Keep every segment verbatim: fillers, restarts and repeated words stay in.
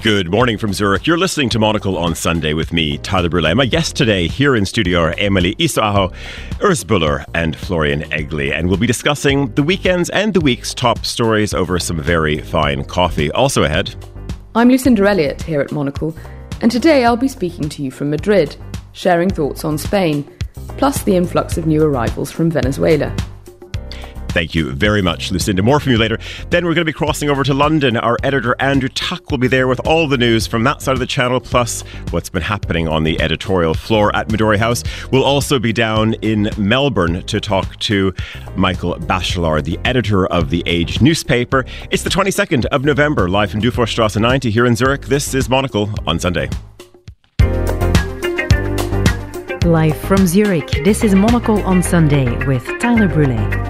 Good morning from Zurich. You're listening to Monocle on Sunday with me, Tyler Brûlé. My guests today here in studio are Emily Isoaho, Urs Buller and Florian Egli. And we'll be discussing the weekend's and the week's top stories over some very fine coffee. Also ahead, I'm Lucinda Elliott here at Monocle, and today I'll be speaking to you from Madrid, sharing thoughts on Spain, plus the influx of new arrivals from Venezuela. Thank you very much, Lucinda. More from you later. Then we're going to be crossing over to London. Our editor, Andrew Tuck, will be there with all the news from that side of the channel, plus what's been happening on the editorial floor at Midori House. We'll also be down in Melbourne to talk to Michael Bachelard, the editor of The Age newspaper. It's the twenty-second of November, live from Dufourstrasse ninety here in Zurich. This is Monocle on Sunday. Live from Zurich, this is Monocle on Sunday with Tyler Brûlé.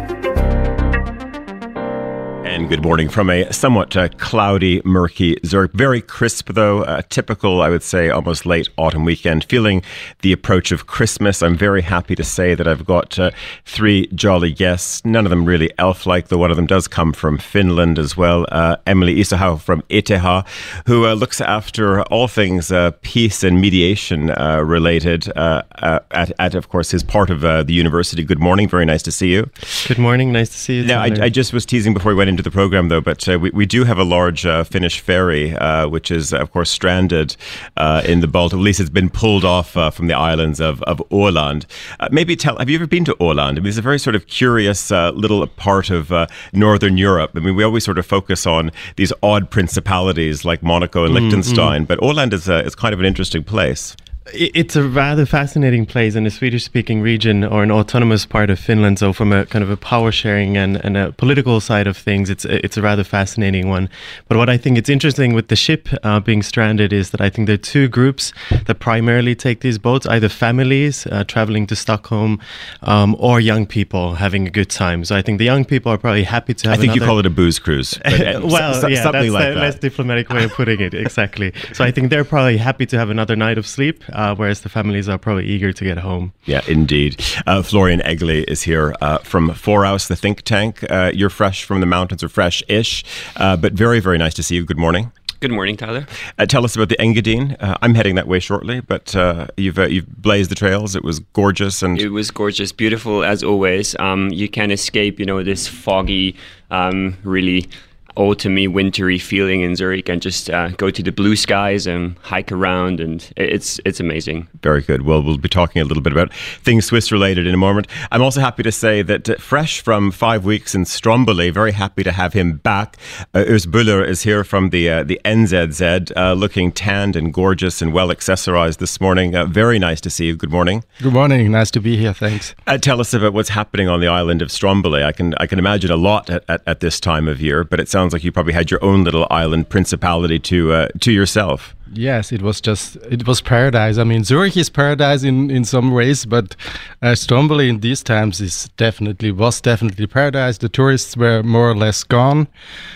And good morning from a somewhat uh, cloudy, murky Zurich. Very crisp, though. A typical, I would say, almost late autumn weekend. Feeling the approach of Christmas. I'm very happy to say that I've got uh, three jolly guests. None of them really elf-like, though one of them does come from Finland as well. Uh, Emily Isoaho from E T H, who uh, looks after all things uh, peace and mediation uh, related uh, uh, at, at, of course, his part of uh, the university. Good morning. Very nice to see you. Good morning. Nice to see you. Now, I, I just was teasing before we went into the program, though, but uh, we, we do have a large uh, Finnish ferry, uh, which is, of course, stranded uh, in the Baltic. At least it's been pulled off uh, from the islands of, of Åland. Uh, maybe tell, have you ever been to Åland? I mean, it's a very sort of curious uh, little part of uh, Northern Europe. I mean, we always sort of focus on these odd principalities like Monaco and Liechtenstein, mm-hmm. but Åland is, a, is kind of an interesting place. It's a rather fascinating place in a Swedish-speaking region or an autonomous part of Finland. So from a kind of a power-sharing and, and a political side of things, it's it's a rather fascinating one. But what I think it's interesting with the ship uh, being stranded is that I think there are two groups that primarily take these boats, either families uh, traveling to Stockholm um, or young people having a good time. So I think the young people are probably happy to have I think another... you call it a booze cruise. But, well, so, yeah, something that's like a that. less diplomatic way of putting it, exactly. So I think they're probably happy to have another night of sleep. Uh, whereas the families are probably eager to get home. Yeah, indeed. Uh, Florian Egli is here uh, from Fourhouse, the think tank. Uh, you're fresh from the mountains, or fresh-ish, uh, but very, very nice to see you. Good morning. Good morning, Tyler. Uh, tell us about the Engadine. Uh, I'm heading that way shortly, but uh, you've uh, you've blazed the trails. It was gorgeous, and it was gorgeous, beautiful as always. Um, you can't escape, you know, this foggy, um, really autumny, wintry feeling in Zurich, and just uh, go to the blue skies and hike around, and it's it's amazing. Very good. Well, we'll be talking a little bit about things Swiss related in a moment. I'm also happy to say that uh, fresh from five weeks in Stromboli, very happy to have him back. Uh, Urs Buller is here from the uh, the N Z Z, uh, looking tanned and gorgeous and well accessorized this morning. Uh, very nice to see you. Good morning. Good morning. Nice to be here. Thanks. Uh, tell us about what's happening on the island of Stromboli. I can I can imagine a lot at, at, at this time of year, but it sounds like you probably had your own little island principality to uh, to yourself. Yes, it was just it was paradise. I mean, Zurich is paradise in, in some ways, but uh, Stromboli in these times is definitely was definitely paradise. The tourists were more or less gone,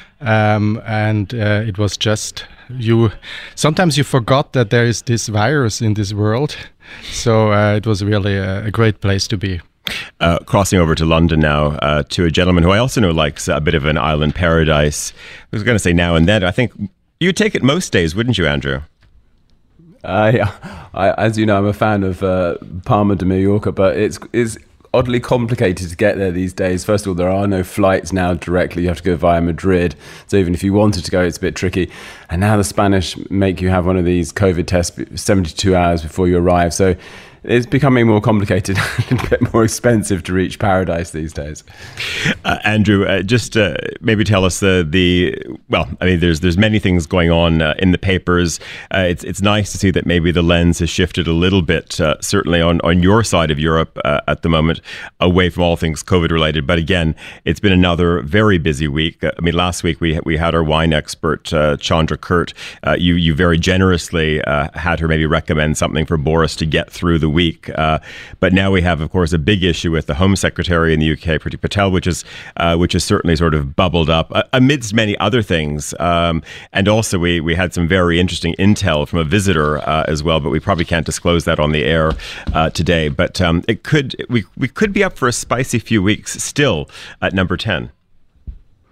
um, and uh, it was just you. Sometimes you forgot that there is this virus in this world, so uh, it was really a, a great place to be. Uh, crossing over to London now uh, to a gentleman who I also know likes a bit of an island paradise. I was going to say now and then. I think you'd take it most days, wouldn't you, Andrew? Uh, yeah, I, as you know, I'm a fan of uh, Palma de Mallorca, but it's it's oddly complicated to get there these days. First of all, there are no flights now directly. You have to go via Madrid. So even if you wanted to go, it's a bit tricky. And now the Spanish make you have one of these COVID tests seventy-two hours before you arrive. So it's becoming more complicated and a bit more expensive to reach paradise these days. Uh, Andrew, uh, just uh, maybe tell us the, the, well, I mean, there's there's many things going on uh, in the papers. Uh, it's it's nice to see that maybe the lens has shifted a little bit, uh, certainly on, on your side of Europe uh, at the moment, away from all things COVID related. But again, it's been another very busy week. Uh, I mean, last week we we had our wine expert, uh, Chandra Kurt. Uh, you, you very generously uh, had her maybe recommend something for Boris to get through the week. Uh, but now we have, of course, a big issue with the Home Secretary in the U K, Priti Patel, which is uh, which is certainly sort of bubbled up uh, amidst many other things. Um, and also we we had some very interesting intel from a visitor uh, as well, but we probably can't disclose that on the air uh, today. But um, it could we we could be up for a spicy few weeks still at number ten.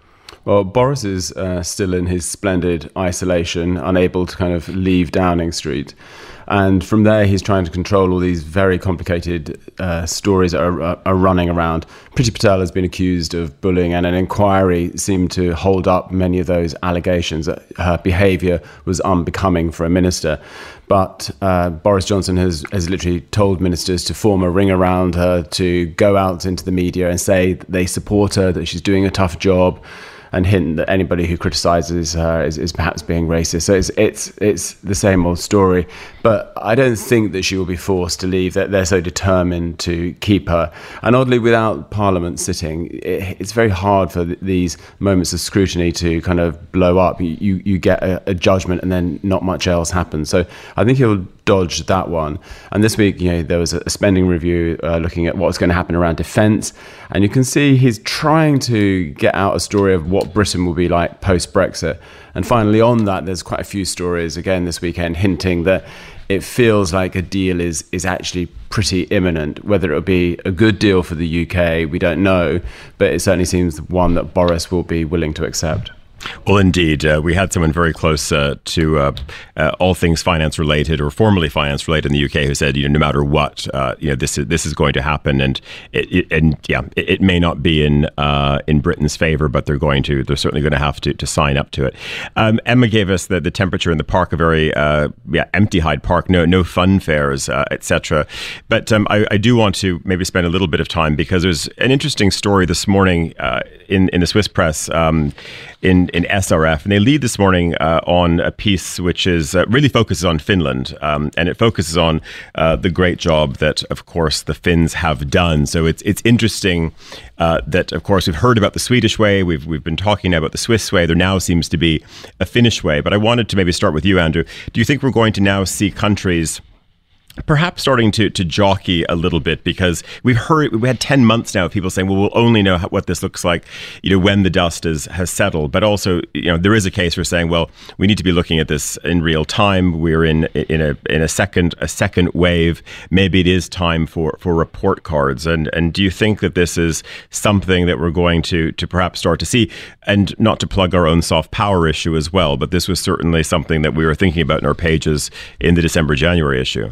Well, Boris is uh, still in his splendid isolation, unable to kind of leave Downing Street. And from there, he's trying to control all these very complicated uh, stories that are, are, are running around. Priti Patel has been accused of bullying, and an inquiry seemed to hold up many of those allegations that her behaviour was unbecoming for a minister. But uh, Boris Johnson has, has literally told ministers to form a ring around her, to go out into the media and say that they support her, that she's doing a tough job, and hint that anybody who criticises her is, is perhaps being racist. So it's it's it's the same old story. But I don't think that she will be forced to leave, that they're so determined to keep her. And oddly, without Parliament sitting, it, it's very hard for th- these moments of scrutiny to kind of blow up. You, you, you get a, a judgment and then not much else happens. So I think he'll dodge that one. And this week, you know, there was a spending review uh, looking at what's going to happen around defence. And you can see he's trying to get out a story of what Britain will be like post-Brexit. And finally, on that, there's quite a few stories again this weekend hinting that it feels like a deal is is actually pretty imminent. Whether it'll be a good deal for the U K, we don't know, but it certainly seems one that Boris will be willing to accept. Well, indeed, uh, we had someone very close uh, to uh, uh, all things finance related, or formerly finance related in the U K, who said, you know, no matter what, uh, you know, this is this is going to happen, and it, it, and yeah, it, it may not be in uh, in Britain's favour, but they're going to, they're certainly going to have to to sign up to it. Um, Emma gave us the, the temperature in the park, a very uh, yeah empty Hyde Park, no no fun fairs, uh, et cetera. But um, I, I do want to maybe spend a little bit of time, because there's an interesting story this morning uh, in in the Swiss press. Um, in in S R F, and they lead this morning uh, on a piece which is uh, really focuses on Finland, um, and it focuses on uh, the great job that, of course, the Finns have done. So it's it's interesting uh, that, of course, we've heard about the Swedish way, we've we've been talking about the Swiss way. There now seems to be a Finnish way. But I wanted to maybe start with you, Andrew. Do you think we're going to now see countries perhaps starting to to jockey a little bit, because we've heard, we had ten months now of people saying, well, we'll only know how, what this looks like, you know, when the dust is, has settled. But also, you know, there is a case for saying, well, we need to be looking at this in real time. We're in in a in a second a second wave. Maybe it is time for, for report cards. And and do you think that this is something that we're going to to perhaps start to see? And not to plug our own soft power issue as well, but this was certainly something that we were thinking about in our pages in the December January issue.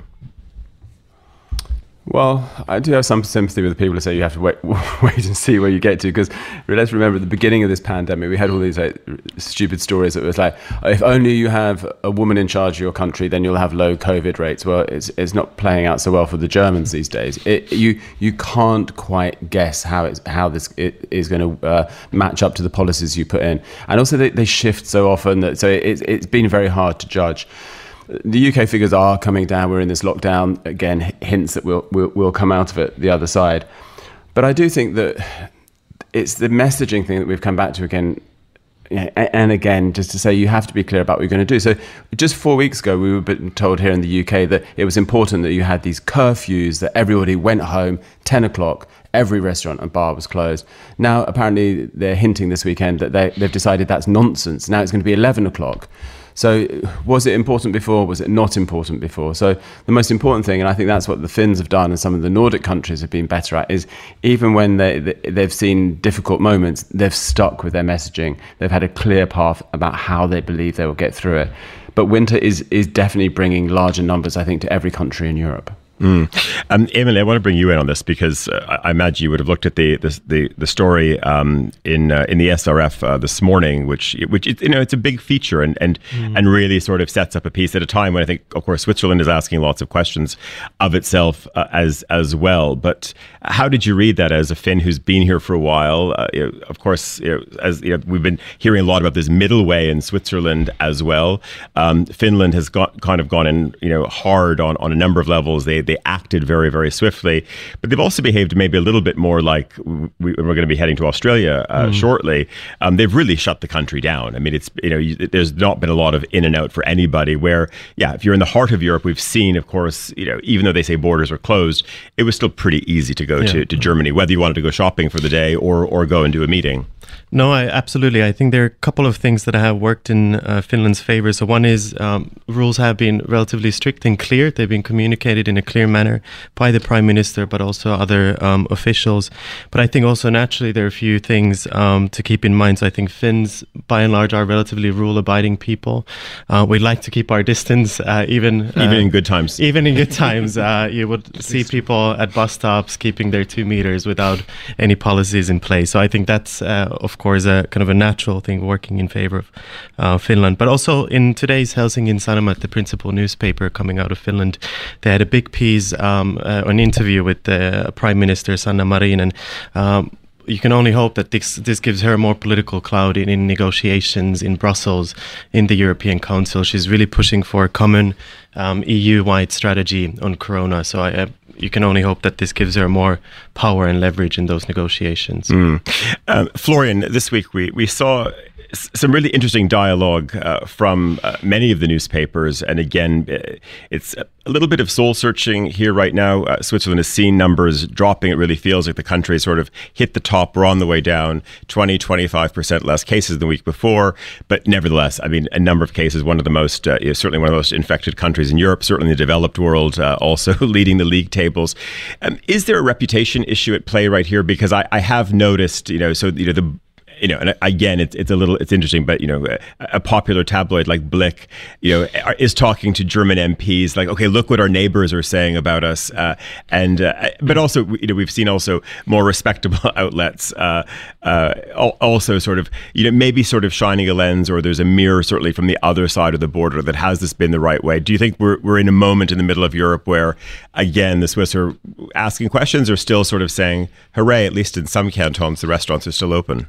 Well, I do have some sympathy with the people who say you have to wait, wait and see where you get to, because let's remember at the beginning of this pandemic, we had all these like, stupid stories that was like, if only you have a woman in charge of your country, then you'll have low COVID rates. Well, it's it's not playing out so well for the Germans these days. It, you you can't quite guess how it's how this it is going to uh, match up to the policies you put in, and also they, they shift so often that so it, it's been very hard to judge. The U K figures are coming down. We're in this lockdown. Again, hints that we'll, we'll we'll come out of it the other side. But I do think that it's the messaging thing that we've come back to again and again, just to say you have to be clear about what you're going to do. So just four weeks ago, we were told here in the U K that it was important that you had these curfews, that everybody went home, ten o'clock, every restaurant and bar was closed. Now, apparently, they're hinting this weekend that they, they've decided that's nonsense. Now it's going to be eleven o'clock. So was it important before? Was it not important before? So the most important thing, and I think that's what the Finns have done and some of the Nordic countries have been better at, is even when they, they've seen difficult moments, they've stuck with their messaging. They've had a clear path about how they believe they will get through it. But winter is, is definitely bringing larger numbers, I think, to every country in Europe. Mm. Um, Emily, I want to bring you in on this, because uh, I imagine you would have looked at the the the, the story um, in uh, in the S R F uh, this morning, which which it, you know it's a big feature and and mm. and really sort of sets up a piece at a time when I think, of course, Switzerland is asking lots of questions of itself uh, as as well. But how did you read that as a Finn who's been here for a while? Uh, you know, of course, you know, as you know, we've been hearing a lot about this middle way in Switzerland as well. Um, Finland has got kind of gone in, you know, hard on on a number of levels. They They acted very, very swiftly, but they've also behaved maybe a little bit more like we, we're going to be heading to Australia uh, mm. shortly. Um, they've really shut the country down. I mean, it's you know, you, there's not been a lot of in and out for anybody. Where, yeah, if you're in the heart of Europe, we've seen, of course, you know, even though they say borders are closed, it was still pretty easy to go yeah. to, to Germany, whether you wanted to go shopping for the day or or go and do a meeting. No, I, absolutely. I think there are a couple of things that have worked in uh, Finland's favor. So one is um, rules have been relatively strict and clear. They've been communicated in a clear manner by the Prime Minister, but also other um, officials. But I think also naturally there are a few things um, to keep in mind. So I think Finns, by and large, are relatively rule-abiding people. Uh, we like to keep our distance, uh, even even uh, in good times. Even in good times, uh, you would see people at bus stops keeping their two meters without any policies in place. So I think that's, uh, of course, a kind of a natural thing working in favor of uh, Finland. But also in today's Helsingin Sanomat, the principal newspaper coming out of Finland, they had a big piece, um, uh, an interview with the Prime Minister Sanna Marin, and um, you can only hope that this this gives her more political clout in, in negotiations in Brussels, in the European Council. She's really pushing for a common um, E U-wide strategy on corona. So I, uh, you can only hope that this gives her more power and leverage in those negotiations. Mm. Um, Florian, this week we, we saw some really interesting dialogue uh, from uh, many of the newspapers. And again, it's a little bit of soul searching here right now. Uh, Switzerland has seen numbers dropping. It really feels like the country sort of hit the top. We're on the way down, twenty, twenty-five percent less cases than the week before. But nevertheless, I mean, a number of cases, one of the most, uh, you know, certainly one of the most infected countries in Europe, certainly in the developed world, uh, also leading the league tables. Um, is there a reputation issue at play right here? Because I, I have noticed, you know, so, you know, the You know, and again, it's it's a little it's interesting, but you know, a, a popular tabloid like Blick, you know, is talking to German M Ps like, okay, look what our neighbors are saying about us, uh, and uh, but also, you know, we've seen also more respectable outlets uh, uh, also sort of, you know, maybe sort of shining a lens, or there's a mirror certainly from the other side of the border that has this been the right way. Do you think we're we're in a moment in the middle of Europe where, again, the Swiss are asking questions, or still sort of saying, hooray, at least in some cantons the restaurants are still open?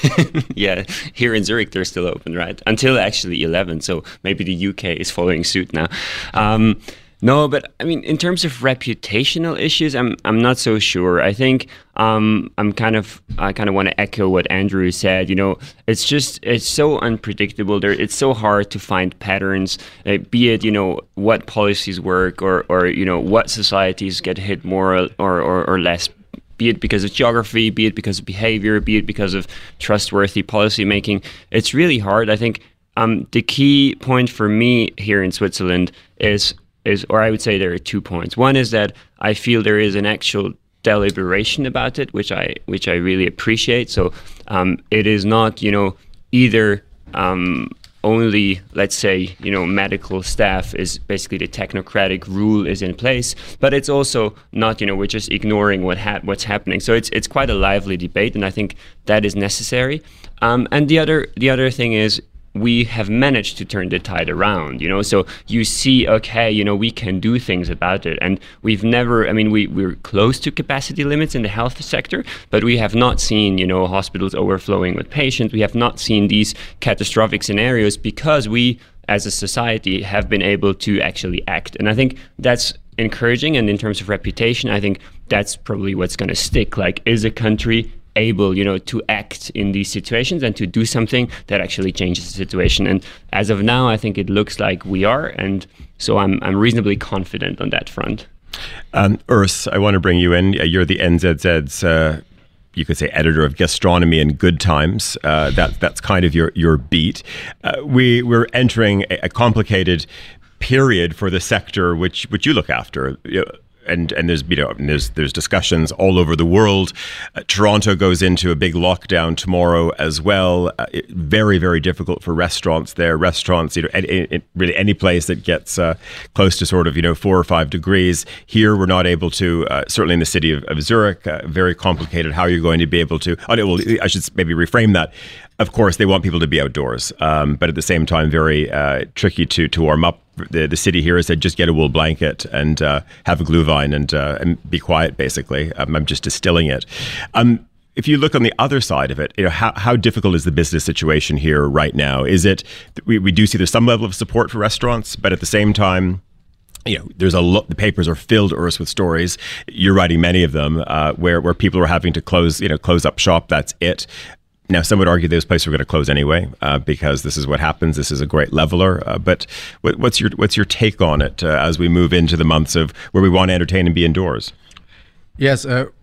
Yeah, here in Zurich they're still open, right? Until actually eleven, so maybe the U K is following suit now. Um, no, but I mean, in terms of reputational issues, I'm I'm not so sure. I think um, I'm kind of I kind of want to echo what Andrew said. You know, it's just it's so unpredictable. There, it's so hard to find patterns. Uh, be it you know what policies work, or or you know what societies get hit more or or, or less. Be it because of geography, be it because of behavior, be it because of trustworthy policy making. It's really hard. I think um, the key point for me here in Switzerland is, is, or I would say there are two points. One is that I feel there is an actual deliberation about it, which I which I really appreciate. So um, it is not, you know, either um, only, let's say, you know, medical staff is basically the technocratic rule is in place, but it's also not, you know, we're just ignoring what ha- what's happening. So it's it's quite a lively debate, and I think that is necessary. Um, and the other the other thing is, we have managed to turn the tide around, you know, so you see, okay, you know, we can do things about it. And we've never, I mean, we, we're close to capacity limits in the health sector, but we have not seen, you know, hospitals overflowing with patients. We have not seen these catastrophic scenarios because we, as a society, have been able to actually act. And I think that's encouraging. And in terms of reputation, I think that's probably what's going to stick. Like, is a country able, you know, to act in these situations and to do something that actually changes the situation? And as of now, I think it looks like we are, and so I'm I'm reasonably confident on that front. Um, Urs, I want to bring you in. You're the N Z Z's, uh, you could say, editor of gastronomy and good times. Uh, that that's kind of your your beat. Uh, we we're entering a, a complicated period for the sector, which which you look after. You know, And and there's you know and there's there's discussions all over the world. Uh, Toronto goes into a big lockdown tomorrow as well. Uh, it, very very difficult for restaurants there. Restaurants, you know, any, any, really any place that gets uh, close to sort of you know four or five degrees. Here we're not able to. Uh, certainly in the city of, of Zurich, uh, very complicated. How you're going to be able to? Oh, no, well, I should maybe reframe that. Of course, they want people to be outdoors, um, but at the same time, very uh, tricky to to warm up. The the city here has said just get a wool blanket and uh, have a Glühwein and uh, and be quiet. Basically, um, I'm just distilling it. Um, if you look on the other side of it, you know how how difficult is the business situation here right now? Is it we we do see there's some level of support for restaurants, but at the same time, you know, there's a lot. The papers are filled, Urs, with stories. You're writing many of them uh, where where people are having to close you know close up shop. That's it. Now, some would argue those places are going to close anyway uh, because this is what happens. This is a great leveler. Uh, but what, what's your what's your take on it uh, as we move into the months of where we want to entertain and be indoors? Yes, uh,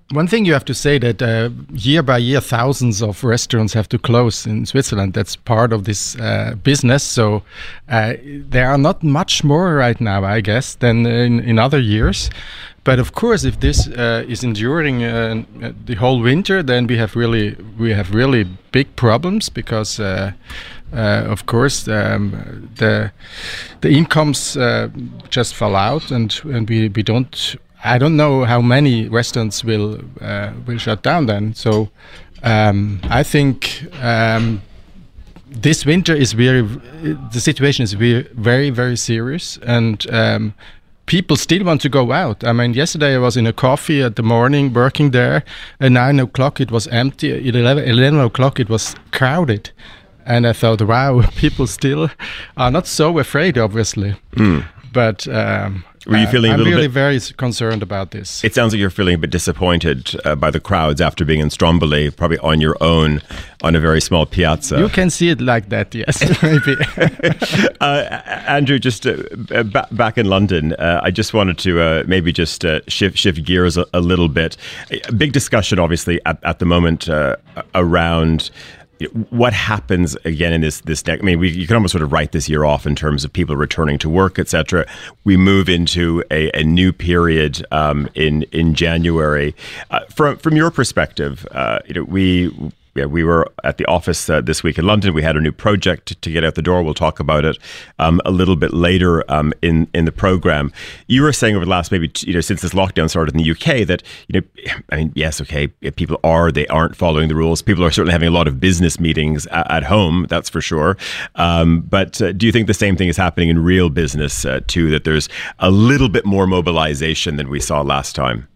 one thing you have to say that uh, year by year, thousands of restaurants have to close in Switzerland. That's part of this uh, business. So uh, there are not much more right now, I guess, than in, in other years. But of course, if this uh, is enduring uh, the whole winter, then we have really we have really big problems because, uh, uh, of course, um, the the incomes uh, just fall out, and and we, we don't. I don't know how many restaurants will uh, will shut down then. So um, I think um, this winter is very the situation is very very very serious, and um, people still want to go out. I mean, yesterday I was in a coffee at the morning working there. At nine o'clock it was empty. At eleven, eleven o'clock it was crowded. And I thought, wow, people still are not so afraid, obviously. Mm. But um, were you feeling uh, a little I'm really bit, very concerned about this. It sounds like you're feeling a bit disappointed uh, by the crowds after being in Stromboli, probably on your own on a very small piazza. You can see it like that, yes, maybe. uh, Andrew, just uh, b- back in London, uh, I just wanted to uh, maybe just uh, shift shift gears a, a little bit. A big discussion, obviously, at, at the moment uh, around what happens again in this this next. I mean, we, you can almost sort of write this year off in terms of people returning to work, et cetera. We move into a, a new period um, in in January. Uh, from from your perspective, uh, you know, we. Yeah, we were at the office uh, this week in London. We had a new project to, to get out the door. We'll talk about it um, a little bit later um, in in the program. You were saying over the last maybe you know since this lockdown started in the U K that you know I mean yes okay people are they aren't following the rules. People are certainly having a lot of business meetings at, at home. That's for sure. Um, but uh, do you think the same thing is happening in real business uh, too? That there's a little bit more mobilization than we saw last time?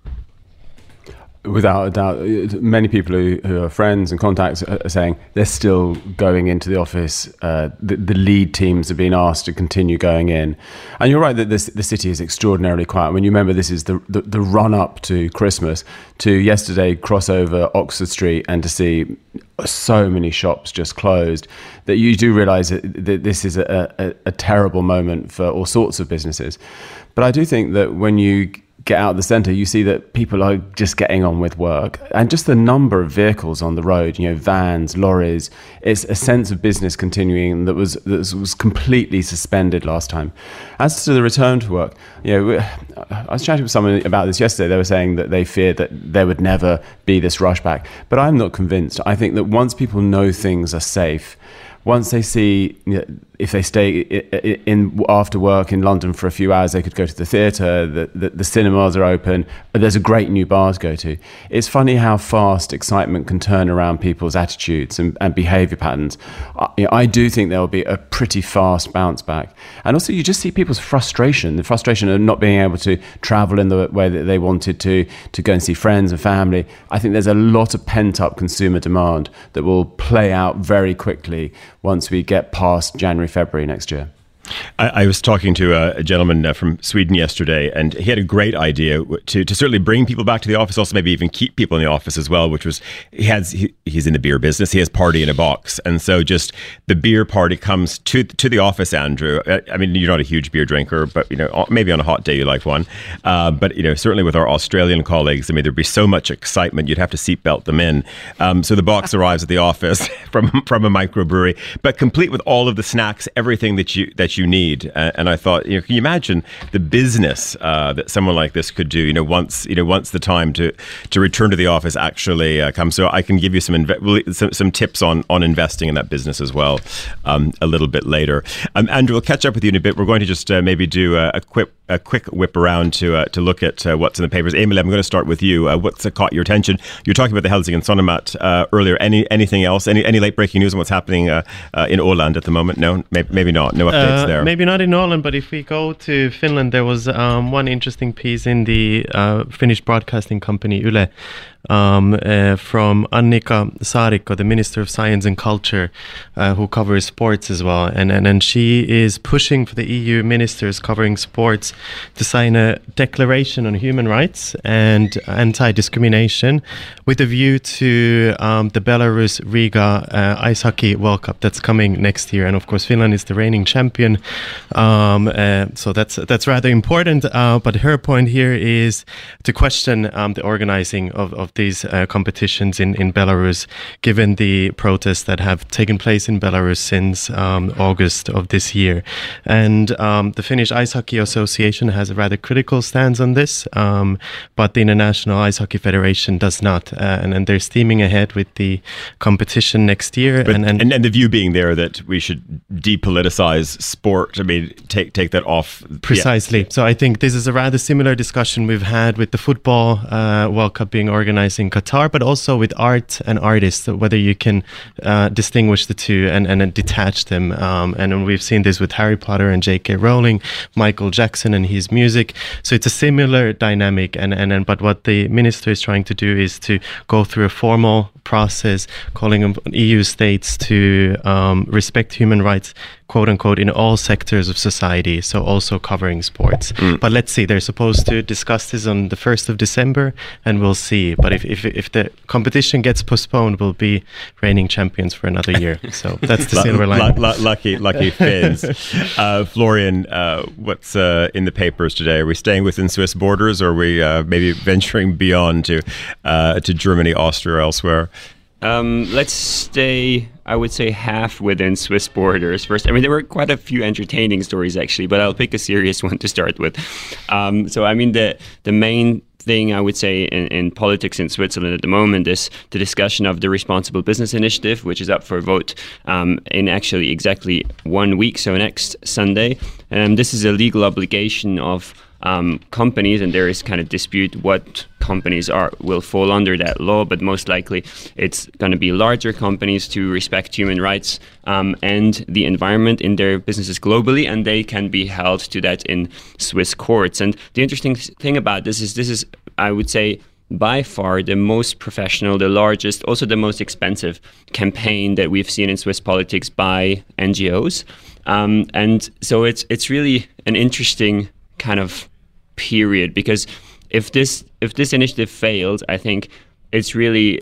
Without a doubt, many people who, who are friends and contacts are saying they're still going into the office. Uh, the, the lead teams are being asked to continue going in. And you're right that this, the city is extraordinarily quiet. When you remember this is the, the, the run-up to Christmas, to yesterday cross over Oxford Street and to see so many shops just closed, that you do realise that, that this is a, a, a terrible moment for all sorts of businesses. But I do think that when you get out of the centre, you see that people are just getting on with work, and just the number of vehicles on the road, you know, vans, lorries, it's a sense of business continuing that was that was completely suspended last time. As to the return to work, you know, I was chatting with someone about this yesterday. They were saying that they feared that there would never be this rush back, but I'm not convinced. I think that once people know things are safe, once they see, you know, if they stay in after work in London for a few hours, they could go to the theatre, the, the, the cinemas are open, there's a great new bar to go to. It's funny how fast excitement can turn around people's attitudes and, and behaviour patterns. I, you know, I do think there will be a pretty fast bounce back. And also you just see people's frustration, the frustration of not being able to travel in the way that they wanted to, to go and see friends and family. I think there's a lot of pent-up consumer demand that will play out very quickly once we get past January, February next year. I, I was talking to a, a gentleman uh, from Sweden yesterday, and he had a great idea to, to certainly bring people back to the office, also maybe even keep people in the office as well, which was, he has he, he's in the beer business, he has Party in a Box. And so just the beer party comes to to the office, Andrew. I, I mean, you're not a huge beer drinker, but, you know, maybe on a hot day you like one. Uh, but, you know, certainly with our Australian colleagues, I mean, there'd be so much excitement, you'd have to seatbelt them in. Um, so the box arrives at the office from from a microbrewery, but complete with all of the snacks, everything that you that you need. Uh, and I thought, you know, can you imagine the business uh, that someone like this could do? You know, once you know, once the time to to return to the office actually uh, comes. So I can give you some, inve- some some tips on on investing in that business as well um, a little bit later. Um, Andrew, we'll catch up with you in a bit. We're going to just uh, maybe do a, a quick a quick whip around to uh, to look at uh, what's in the papers. Emil, I'm going to start with you. Uh, what's uh, caught your attention? You're talking about the Helsingin Sanomat uh, earlier. Any anything else? Any any late breaking news on what's happening uh, uh, in Åland at the moment? No, maybe, maybe not. No updates uh, there. Maybe not in Åland, but if we go to Finland, there was um, one interesting piece in the uh, Finnish broadcasting company Yle, um, uh, from Annika Saarikko, the Minister of Science and Culture, uh, who covers sports as well. And, and, and she is pushing for the E U ministers covering sports to sign a declaration on human rights and anti-discrimination with a view to um, the Belarus Riga uh, Ice Hockey World Cup that's coming next year. And of course, Finland is the reigning champion. Um, uh, so that's that's rather important. Uh, but her point here is to question um, the organizing of, of these uh, competitions in, in Belarus, given the protests that have taken place in Belarus since um, August of this year. And um, the Finnish Ice Hockey Association has a rather critical stance on this, um, but the International Ice Hockey Federation does not. Uh, and, and they're steaming ahead with the competition next year. But, and, and, and, and the view being there that we should depoliticize sport, I mean, take, take that off. Precisely. Yeah. So I think this is a rather similar discussion we've had with the football uh, World Cup being organized in Qatar, but also with art and artists, whether you can uh, distinguish the two and, and detach them. Um, and we've seen this with Harry Potter and J K Rowling, Michael Jackson and his music. So it's a similar dynamic. And, and, and but what the minister is trying to do is to go through a formal process, calling on E U states to um, respect human rights, quote unquote, in all sectors of society, so also covering sports. Mm. But let's see, they're supposed to discuss this on the first of December, and we'll see. But if, if, if the competition gets postponed, we'll be reigning champions for another year. So that's the silver lining. L- l- lucky, lucky Finns. uh, Florian, uh, what's uh, in the papers today? Are we staying within Swiss borders, or are we uh, maybe venturing beyond to uh, to Germany, Austria, or elsewhere? Um, let's stay, I would say, half within Swiss borders first. I mean, there were quite a few entertaining stories, actually, but I'll pick a serious one to start with. Um, so, I mean, the the main thing I would say in, in politics in Switzerland at the moment is the discussion of the Responsible Business Initiative, which is up for vote um, in actually exactly one week, so next Sunday. And this is a legal obligation of Um, companies, and there is kind of dispute what companies are will fall under that law, but most likely it's going to be larger companies to respect human rights um, and the environment in their businesses globally, and they can be held to that in Swiss courts. And the interesting thing about this is this is, I would say, by far the most professional, the largest, also the most expensive campaign that we've seen in Swiss politics by N G Os. Um, and so it's it's really an interesting kind of period, because if this if this initiative fails, I think it's really,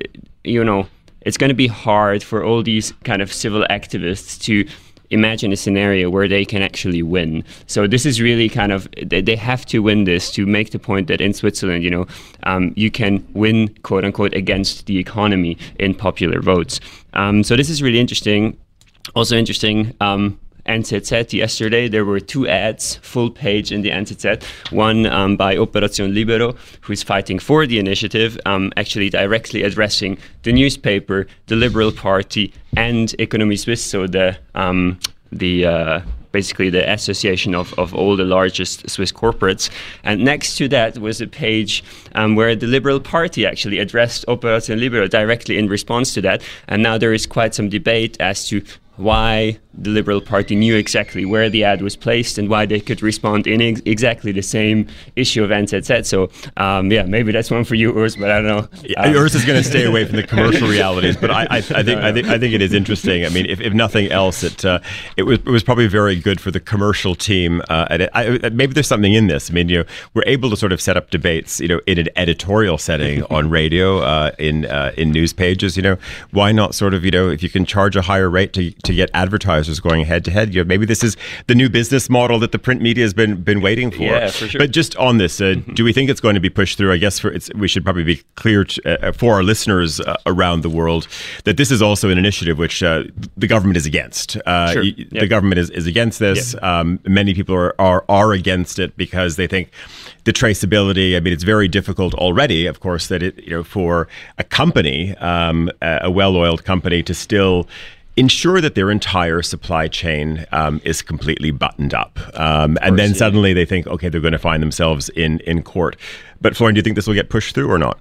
you know, it's going to be hard for all these kind of civil activists to imagine a scenario where they can actually win. So this is really kind of, they have to win this to make the point that in Switzerland, you know, um, you can win, quote unquote, against the economy in popular votes. Um, so this is really interesting. Also interesting, um, N Z Z yesterday, there were two ads, full page in the N Z Z. One um, by Operación Libero, who's fighting for the initiative, um, actually directly addressing the newspaper, the Liberal Party, and Économie Suisse, so the um, the uh, basically the association of, of all the largest Swiss corporates. And next to that was a page um, where the Liberal Party actually addressed Operación Libero directly in response to that. And now there is quite some debate as to why the Liberal Party knew exactly where the ad was placed and why they could respond in ex- exactly the same issue of N Z Z. So, um, yeah, maybe that's one for you, Urs, but I don't know. Yeah, um, Urs is going to stay away from the commercial realities, but I, I, I think I think I think it is interesting. I mean, if, if nothing else, it uh, it was it was probably very good for the commercial team. Uh, at it. I, maybe there's something in this. I mean, you know, we're able to sort of set up debates, you know, in an editorial setting on radio, uh, in uh, in news pages. You know, why not sort of, you know, if you can charge a higher rate to to get advertisers going head to head, you know, maybe this is the new business model that the print media has been been waiting for. Yeah, for sure. But just on this, uh, do we think it's going to be pushed through? I guess for it's, we should probably be clear to, uh, for our listeners uh, around the world that this is also an initiative which uh, the government is against. Uh, sure. y- Yep. The government is, is against this. Yep. Um, many people are, are are against it because they think the traceability. I mean, it's very difficult already, of course, that it, you know, for a company, um, a, a well-oiled company, to still ensure that their entire supply chain um, is completely buttoned up. Um, and then yeah. suddenly they think, okay, they're going to find themselves in, in court. But Florian, do you think this will get pushed through or not?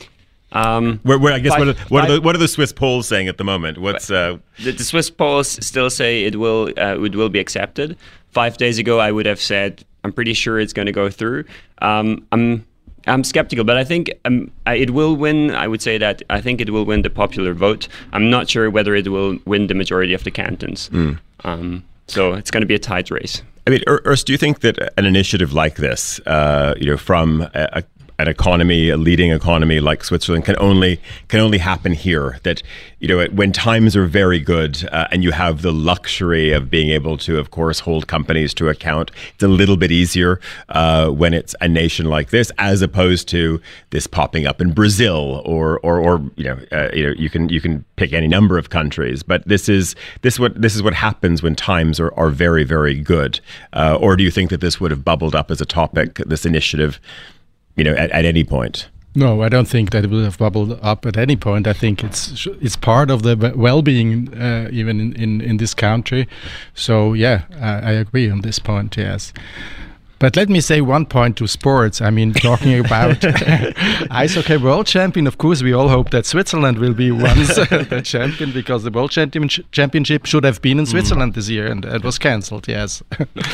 Um, where, where, I guess five, what, are, what, five, are the, what are the Swiss polls saying at the moment? What's uh, the, the Swiss polls still say it will uh, it will be accepted. Five days ago, I would have said I'm pretty sure it's going to go through. Um, I'm I'm skeptical, but I think um, it will win. I would say that I think it will win the popular vote. I'm not sure whether it will win the majority of the cantons. Mm. Um, so it's going to be a tight race. I mean, Urs, do you think that an initiative like this, uh, you know, from a, a an economy, a leading economy like Switzerland, can only can only happen here? That, you know, when times are very good uh, and you have the luxury of being able to, of course, hold companies to account, it's a little bit easier uh, when it's a nation like this, as opposed to this popping up in Brazil or or, or you know, uh, you know, you can you can pick any number of countries. But this is this what this is what happens when times are, are very very good. Uh, or do you think that this would have bubbled up as a topic, this initiative, you know, at, at any point? No, I don't think that it will have bubbled up at any point. I think it's it's part of the well-being uh, even in, in, in this country. So yeah, I, I agree on this point, yes. But let me say one point to sports. I mean, talking about ice hockey world champion, of course, we all hope that Switzerland will be once the champion, because the world championship should have been in Switzerland mm. this year, and it was cancelled, yes.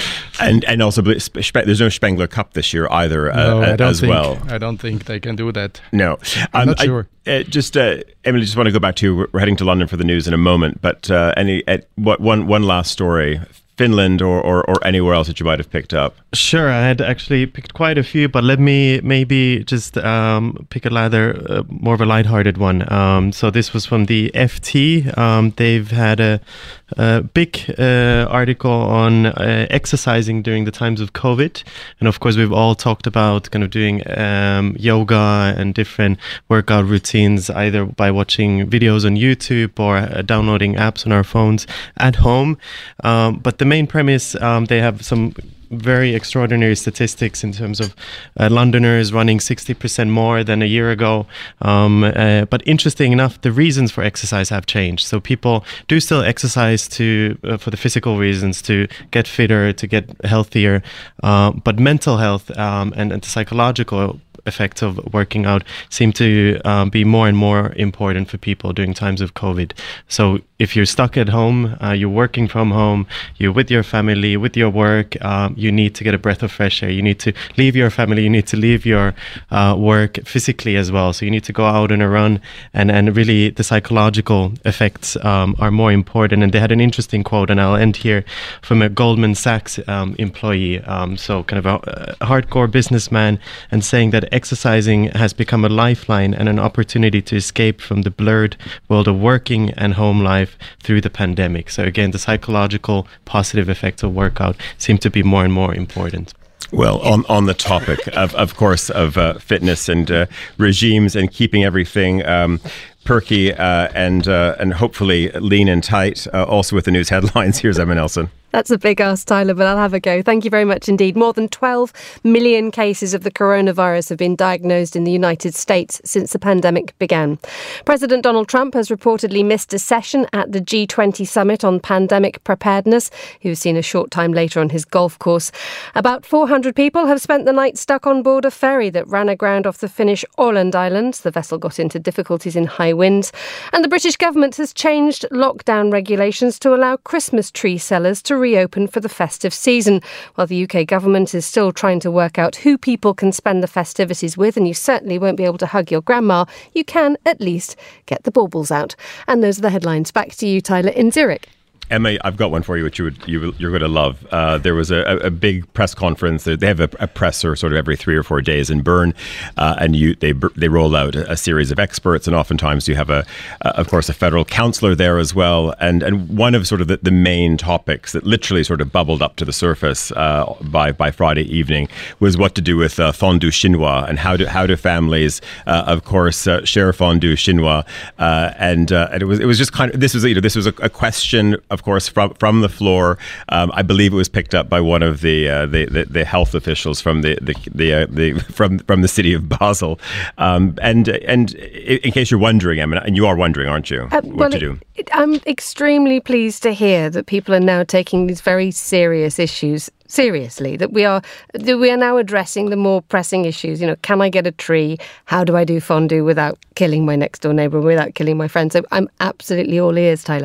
and and also, there's no Spengler Cup this year either, no, uh, I don't as think, well. I don't think they can do that. No. I'm um, not sure. I, uh, just, uh, Emily, just want to go back to, we're heading to London for the news in a moment, but uh, any uh, what one one last story. Finland or, or, or anywhere else that you might have picked up? Sure, I had actually picked quite a few, but let me maybe just um, pick a rather uh, more of a lighthearted one. Um, so this was from the F T. Um, they've had a, a big uh, article on uh, exercising during the times of COVID. And of course, we've all talked about kind of doing um, yoga and different workout routines, either by watching videos on YouTube or uh, downloading apps on our phones at home. Um, but the main premise, um, they have some very extraordinary statistics in terms of uh, Londoners running sixty percent more than a year ago. Um, uh, but interesting enough, the reasons for exercise have changed. So people do still exercise to uh, for the physical reasons, to get fitter, to get healthier. Uh, but mental health um, and, and the psychological effects of working out seem to um, be more and more important for people during times of COVID. So if you're stuck at home, uh, you're working from home, you're with your family, with your work, um, you need to get a breath of fresh air. You need to leave your family, you need to leave your uh, work physically as well. So you need to go out on a run, and, and really the psychological effects um, are more important. And they had an interesting quote, and I'll end here, from a Goldman Sachs um, employee, um, so kind of a, a hardcore businessman, and saying that exercising has become a lifeline and an opportunity to escape from the blurred world of working and home life through the pandemic. So again, the psychological positive effects of workout seem to be more and more important. Well, on, on the topic of, of course, of uh, fitness and uh, regimes and keeping everything um, perky uh, and uh, and hopefully lean and tight, uh, also with the news headlines, here's Emma Nelson. That's a big ask, Tyler, but I'll have a go. Thank you very much indeed. More than twelve million cases of the coronavirus have been diagnosed in the United States since the pandemic began. President Donald Trump has reportedly missed a session at the G twenty summit on pandemic preparedness. He was seen a short time later on his golf course. About four hundred people have spent the night stuck on board a ferry that ran aground off the Finnish Åland Islands. The vessel got into difficulties in high winds. And the British government has changed lockdown regulations to allow Christmas tree sellers to reopen for the festive season, while the U K government is still trying to work out who people can spend the festivities with. And you certainly won't be able to hug your grandma. You can at least get the baubles out. And those are the headlines. Back to you, Tyler, in Zurich. Emma, I've got one for you, which you would, you, you're going to love. Uh, there was a, a big press conference. They have a, a presser sort of every three or four days in Bern, uh, and you they they roll out a, a series of experts, and oftentimes you have a, uh, of course, a federal councillor there as well. And and one of sort of the, the main topics that literally sort of bubbled up to the surface uh, by by Friday evening was what to do with uh, fondue chinois, and how do how do families, uh, of course, uh, share fondue chinois, uh, and uh, and it was it was just kind of this was you know this was a, a question of. Of course, from from the floor. Um, I believe it was picked up by one of the uh, the, the the health officials from the the the, uh, the from from the city of Basel. Um, and and in case you're wondering, Emma, and you are wondering, aren't you, uh, what well, to do? It, I'm extremely pleased to hear that people are now taking these very serious issues seriously, that we are that we are now addressing the more pressing issues. You know, can I get a tree? How do I do fondue without killing my next door neighbour, without killing my friend? So I'm absolutely all ears, Tyler.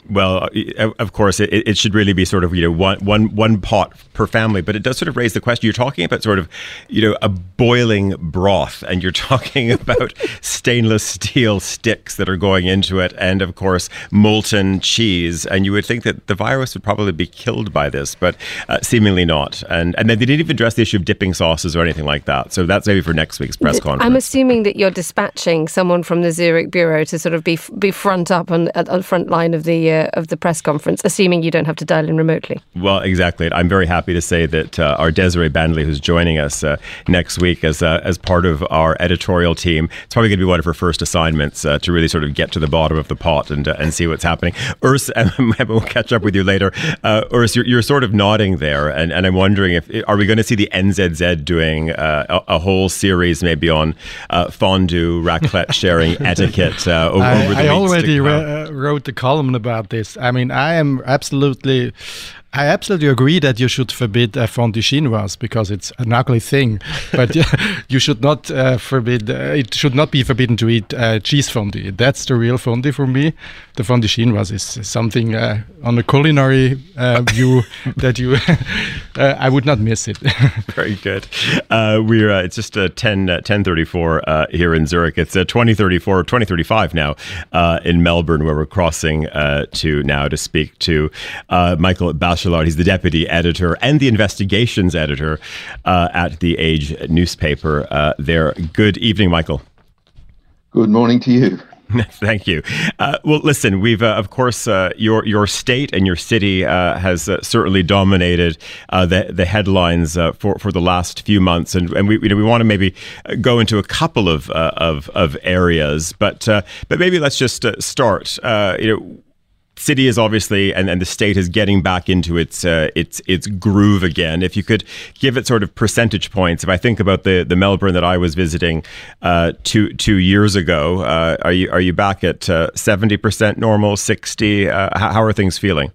Well, of course, it, it should really be sort of, you know, one, one, one pot per family, but it does sort of raise the question. You're talking about sort of, you know, a boiling broth, and you're talking about stainless steel sticks that are going into it, and of course, molten cheese. And you would think that the virus would probably be killed by this, but uh, seemingly not. And and then they didn't even address the issue of dipping sauces or anything like that. So that's maybe for next week's press conference. I'm assuming that you're dispatching someone from the Zurich bureau to sort of be be front up on at the front line of the uh, of the press conference, assuming you don't have to dial in remotely. Well, exactly. I'm very happy to say that uh, our Desiree Bandley, who's joining us uh, next week as uh, as part of our editorial team, it's probably going to be one of her first assignments uh, to really sort of get to the bottom of the pot and uh, and see what's happening. Urs, we'll catch up with you later. Uh, Urs, you're, you're sort of nodding there, and, and I'm wondering if are we going to see the N Z Z doing uh, a, a whole series maybe on uh, fondue, raclette sharing etiquette uh, over, I, over the I weeks already to come? re- wrote the column about this. I mean, I am absolutely... I absolutely agree that you should forbid uh, fondue chinoise because it's an ugly thing, but uh, you should not uh, forbid. Uh, it should not be forbidden to eat uh, cheese fondue. That's the real fondue for me. The fondue chinoise is something uh, on a culinary uh, view that you. uh, I would not miss it. Very good. Uh, we're uh, it's just uh, ten uh, ten thirty four uh, here in Zurich. It's uh, twenty thirty four, twenty thirty five now uh, in Melbourne, where we're crossing uh, to now to speak to uh, Michael Bachelard. He's the deputy editor and the investigations editor uh, at the Age newspaper uh, there. Good evening, Michael. Good morning to you. Thank you. Uh, well, listen, we've, uh, of course, uh, your your state and your city uh, has uh, certainly dominated uh, the the headlines uh, for for the last few months, and and we you know, we want to maybe go into a couple of uh, of of areas, but uh, but maybe let's just uh, start. Uh, you know. City is obviously, and, and the state is getting back into its uh, its its groove again. If you could give it sort of percentage points, if I think about the, the Melbourne that I was visiting uh, two two years ago, uh, are you are you back at uh, seventy percent normal, sixty? Uh, how are things feeling?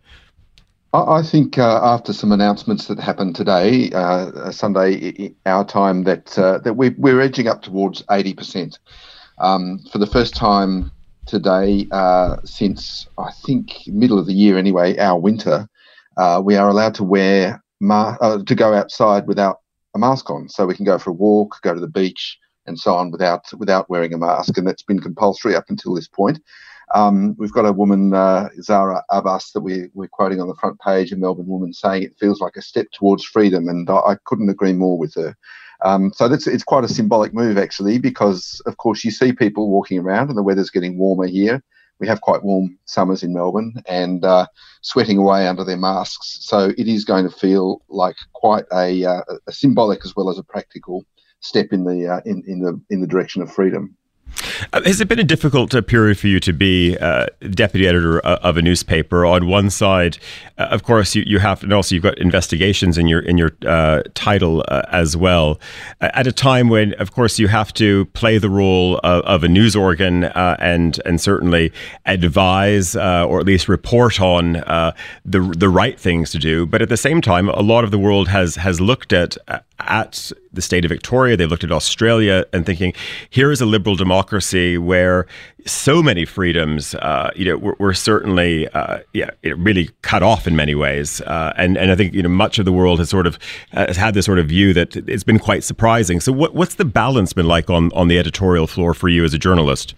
I think uh, after some announcements that happened today, uh, Sunday our time, that uh, that we we're edging up towards eighty percent um, for the first time. Today, uh, since I think middle of the year anyway, our winter, uh, we are allowed to wear ma- uh, to go outside without a mask on, so we can go for a walk, go to the beach, and so on without without wearing a mask, and that's been compulsory up until this point. Um, we've got a woman, uh, Zara Abbas, that we, we're quoting on the front page, a Melbourne woman, saying it feels like a step towards freedom, and I, I couldn't agree more with her. Um, so that's it's quite a symbolic move, actually, because, of course, you see people walking around and the weather's getting warmer here. We have quite warm summers in Melbourne and uh, sweating away under their masks. So it is going to feel like quite a, uh, a symbolic as well as a practical step in the uh, in, in the in the direction of freedom. Uh, has it been a difficult uh, period for you to be uh, deputy editor uh, of a newspaper? On one side, uh, of course, you, you have, and also you've got investigations in your in your uh, title uh, as well. Uh, at a time when, of course, you have to play the role of, of a news organ uh, and and certainly advise uh, or at least report on uh, the the right things to do. But at the same time, a lot of the world has has looked at at the state of Victoria. They looked at Australia and thinking, here is a liberal democracy where so many freedoms, uh, you know, were, were certainly, uh, yeah, it really cut off in many ways. Uh, and and I think you know much of the world has sort of uh, has had this sort of view that it's been quite surprising. So what what's the balance been like on on the editorial floor for you as a journalist?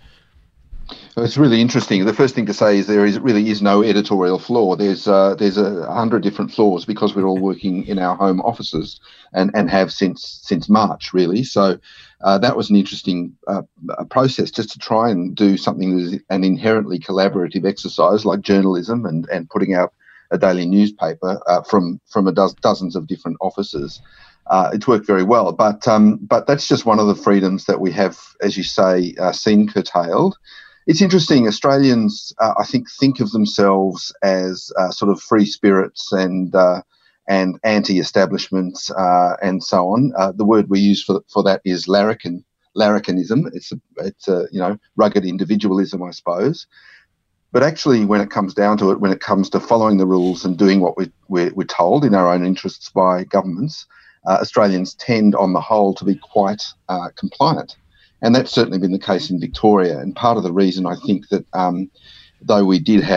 It's really interesting. The first thing to say is there is really is no editorial floor. There's uh, there's a hundred different floors because we're all working in our home offices and, and have since since March, really. So uh, that was an interesting uh, process just to try and do something that is an inherently collaborative exercise like journalism and, and putting out a daily newspaper uh, from from a do- dozens of different offices. Uh, it's worked very well, but um, but that's just one of the freedoms that we have, as you say, uh, seen curtailed. It's interesting. Australians, uh, I think, think of themselves as uh, sort of free spirits and uh, and anti-establishment uh, and so on. Uh, the word we use for for that is larrikin, larrikinism. It's a, it's a, you know, rugged individualism, I suppose. But actually, when it comes down to it, when it comes to following the rules and doing what we, we're, we're told in our own interests by governments, uh, Australians tend, on the whole, to be quite uh, compliant. And that's certainly been the case in Victoria. And part of the reason I think that um, though we did have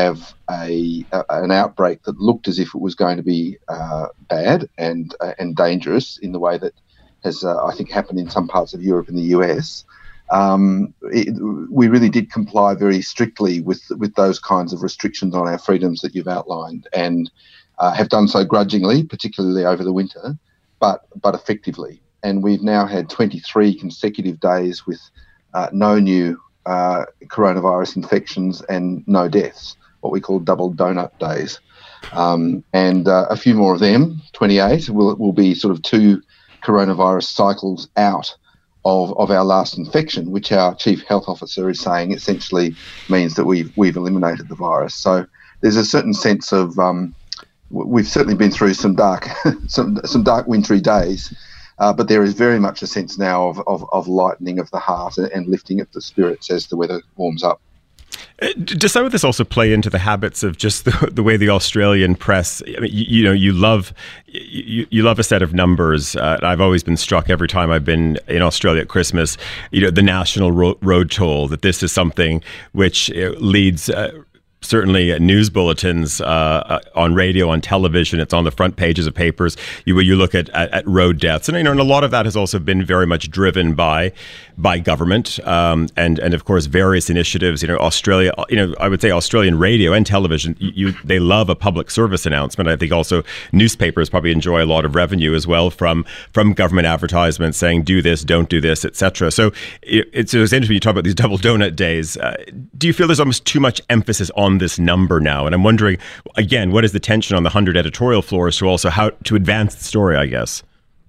a, a an outbreak that looked as if it was going to be uh, bad and uh, and dangerous in the way that has, uh, I think, happened in some parts of Europe and the U S, um, it, we really did comply very strictly with with those kinds of restrictions on our freedoms that you've outlined, and uh, have done so grudgingly, particularly over the winter, but but effectively. And we've now had twenty-three consecutive days with uh, no new uh, coronavirus infections and no deaths, what we call double donut days. Um, and uh, a few more of them, twenty-eight, will will be sort of two coronavirus cycles out of, of our last infection, which our chief health officer is saying essentially means that we've we've eliminated the virus. So there's a certain sense of um, we've certainly been through some dark some some dark wintry days, uh, but there is very much a sense now of, of, of lightening of the heart and lifting of the spirits as the weather warms up. Does some of this also play into the habits of just the, the way the Australian press? I mean, you, you know, you love you, you love a set of numbers. Uh, I've always been struck every time I've been in Australia at Christmas. You know, the national ro- road toll. That this is something which leads. Uh, Certainly, uh, news bulletins uh, uh, on radio, on television. It's on the front pages of papers. You you look at, at, at road deaths, and you know, and a lot of that has also been very much driven by by government, um, and and of course various initiatives. You know, Australia. You know, I would say Australian radio and television. You, you they love a public service announcement. I think also newspapers probably enjoy a lot of revenue as well from from government advertisements saying do this, don't do this, et cetera. So it, it's, it's interesting you talk about these double donut days. Uh, do you feel there's almost too much emphasis on this number now? And I'm wondering, again, what is the tension on the one hundred editorial floors to also how to advance the story, I guess?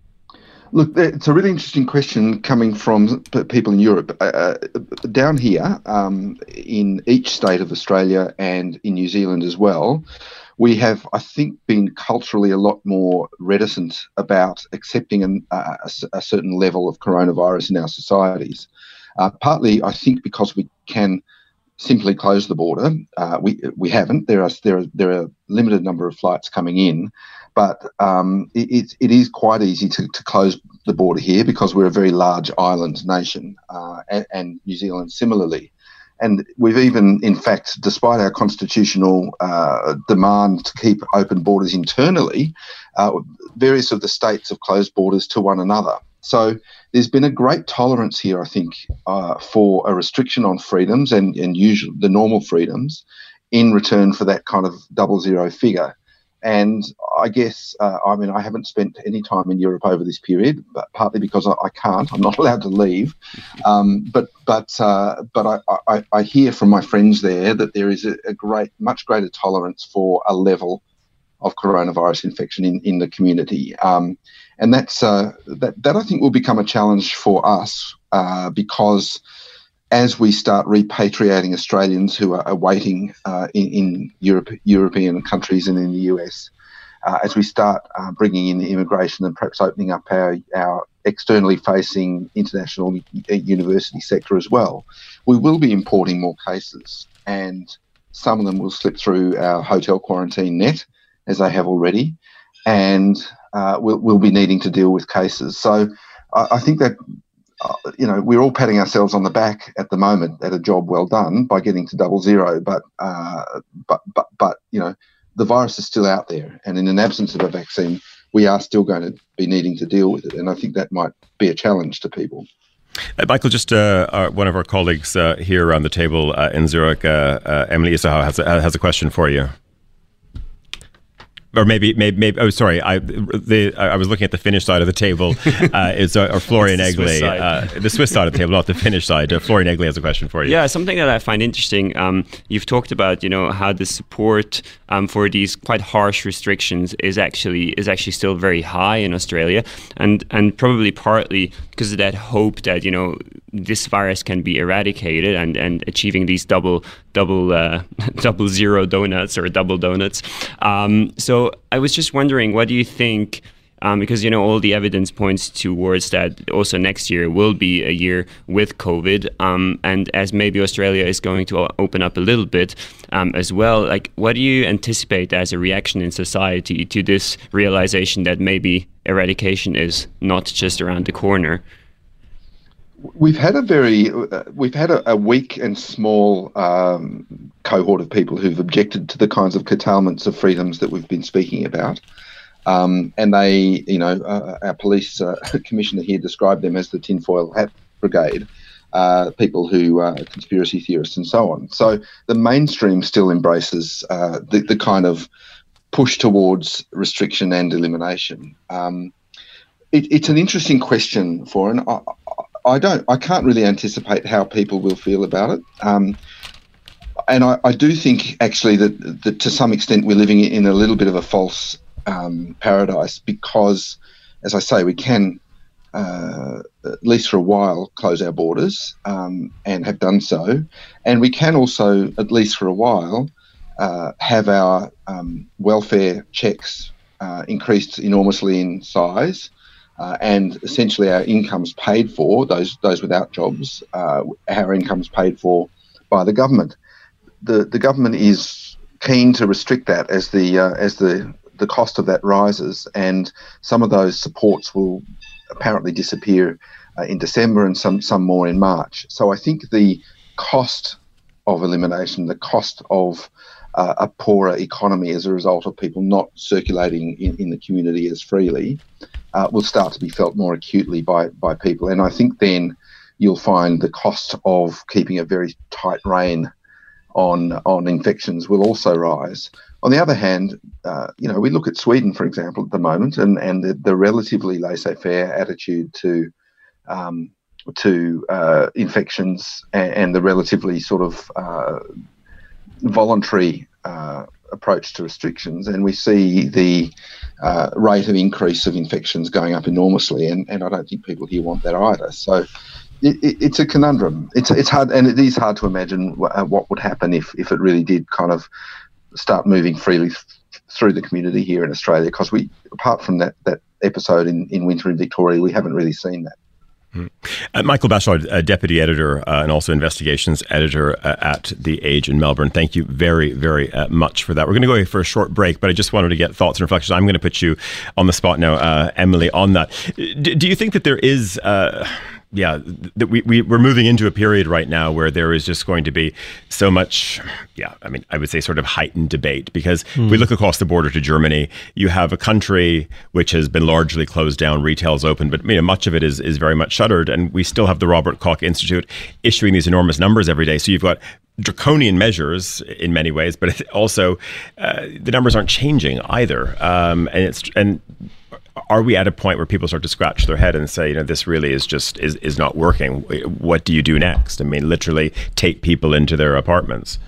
Look, it's a really interesting question coming from people in Europe. Uh, down here, um, in each state of Australia and in New Zealand as well, we have, I think, been culturally a lot more reticent about accepting an, uh, a, a certain level of coronavirus in our societies. Uh, partly, I think, because we can simply close the border. Uh, we we haven't. There are there are there are a limited number of flights coming in, but um, it it is quite easy to, to close the border here because we're a very large island nation, uh, and, and New Zealand similarly. And we've even, in fact, despite our constitutional uh, demand to keep open borders internally, uh, various of the states have closed borders to one another. So there's been a great tolerance here, I think, uh, for a restriction on freedoms and, and usual the normal freedoms in return for that kind of double zero figure. And I guess, uh, I mean, I haven't spent any time in Europe over this period, but partly because I, I can't. I'm not allowed to leave. Um, but but uh, but I, I, I hear from my friends there that there is a, a great, much greater tolerance for a level of coronavirus infection in, in the community. Um, and that's uh, that, that I think will become a challenge for us uh, because as we start repatriating Australians who are waiting uh, in, in Europe, European countries and in the U S, uh, as we start uh, bringing in immigration and perhaps opening up our, our externally facing international university sector as well, we will be importing more cases, and some of them will slip through our hotel quarantine net, as they have already, and uh, we'll, we'll be needing to deal with cases. So I, I think that Uh, you know, we're all patting ourselves on the back at the moment at a job well done by getting to double zero, but uh, but but but you know, the virus is still out there, and in an absence of a vaccine, we are still going to be needing to deal with it, and I think that might be a challenge to people. Uh, Michael, just uh, uh, one of our colleagues uh, here around the table uh, in Zurich, uh, uh, Emily Issahaw, has a, has a question for you. Or maybe, maybe, maybe. Oh, sorry. I the I was looking at the Finnish side of the table. Uh, it's uh, or Florian Egli, uh, the Swiss side of the table, not the Finnish side. Uh, Florian Egli has a question for you. Yeah, something that I find interesting. Um, you've talked about, you know, how the support um, for these quite harsh restrictions is actually is actually still very high in Australia, and and probably partly because of that hope that, you know, this virus can be eradicated, and, and achieving these double double uh, double zero donuts or double donuts. Um, so I was just wondering, what do you think? Um, because, you know, all the evidence points towards that also next year will be a year with COVID. Um, and as maybe Australia is going to open up a little bit um, as well, like, what do you anticipate as a reaction in society to this realization that maybe eradication is not just around the corner? We've had a very, uh, we've had a, a weak and small um, cohort of people who've objected to the kinds of curtailments of freedoms that we've been speaking about. Um, and they, you know, uh, our police uh, commissioner here described them as the tinfoil hat brigade, uh, people who are conspiracy theorists and so on. So the mainstream still embraces uh, the, the kind of push towards restriction and elimination. Um, it, it's an interesting question, Foran. I, I don't, I can't really anticipate how people will feel about it. Um, and I, I do think actually that, that to some extent we're living in a little bit of a false um, paradise because, as I say, we can, uh, at least for a while, close our borders um, and have done so. And we can also, at least for a while, uh, have our um, welfare checks uh, increased enormously in size. Uh, and essentially our incomes paid for, those those without jobs, uh, our incomes paid for by the government. The the government is keen to restrict that as the uh, as the, the cost of that rises, and some of those supports will apparently disappear uh, in December and some, some more in March. So I think the cost of elimination, the cost of uh, a poorer economy as a result of people not circulating in, in the community as freely, Uh, will start to be felt more acutely by, by people. And I think then you'll find the cost of keeping a very tight rein on on infections will also rise. On the other hand, uh, you know, we look at Sweden, for example, at the moment, and, and the, the relatively laissez-faire attitude to um, to uh, infections and, and the relatively sort of uh, voluntary uh, approach to restrictions, and we see the uh, rate of increase of infections going up enormously, and, and I don't think people here want that either. So it, it, it's a conundrum. It's it's hard, and it is hard to imagine w- uh, what would happen if, if it really did kind of start moving freely th- through the community here in Australia, because we, apart from that, that episode in, in winter in Victoria, we haven't really seen that. Mm. Uh, Michael Bashard, uh, Deputy Editor uh, and also Investigations Editor uh, at The Age in Melbourne. Thank you very, very uh, much for that. We're going to go for a short break, but I just wanted to get thoughts and reflections. I'm going to put you on the spot now, uh, Emily, on that. D- do you think that there is... Uh, Yeah, that we, we, we're moving into a period right now where there is just going to be so much, yeah, I mean, I would say sort of heightened debate, because mm. if we look across the border to Germany, you have a country which has been largely closed down, retail's open, but you know, much of it is, is very much shuttered. And we still have the Robert Koch Institute issuing these enormous numbers every day. So you've got draconian measures in many ways, but also uh, the numbers aren't changing either. Um, and it's, and are we at a point where people start to scratch their head and say, you know, this really is just is, is not working? What do you do next? I mean, literally take people into their apartments.